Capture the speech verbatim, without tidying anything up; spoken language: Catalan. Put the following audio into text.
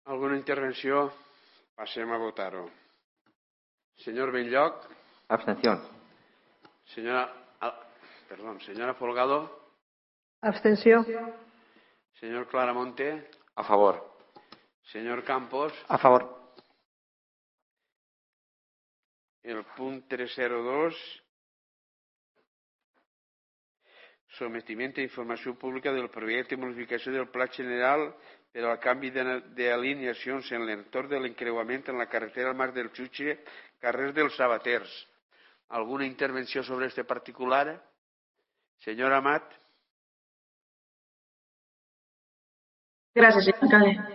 Alguna intervenció? Passem a votar-ho. Senyor Benlloc. Abstención. Senyora, perdó, senyora Folgado. Abstenció. Senyor Claramonte. A favor. Senyor Campos. A favor. El punt trescientos dos. Sometimiento a información pública del proyecto de modificación del Pla General per al canvi d'alineacions en l'entorn de l'encreuament en la carretera al Mas del Xuche, carrer dels Sabaters. Alguna intervenció sobre este particular? Senyor Amat. Gràcies, senyor alcalde.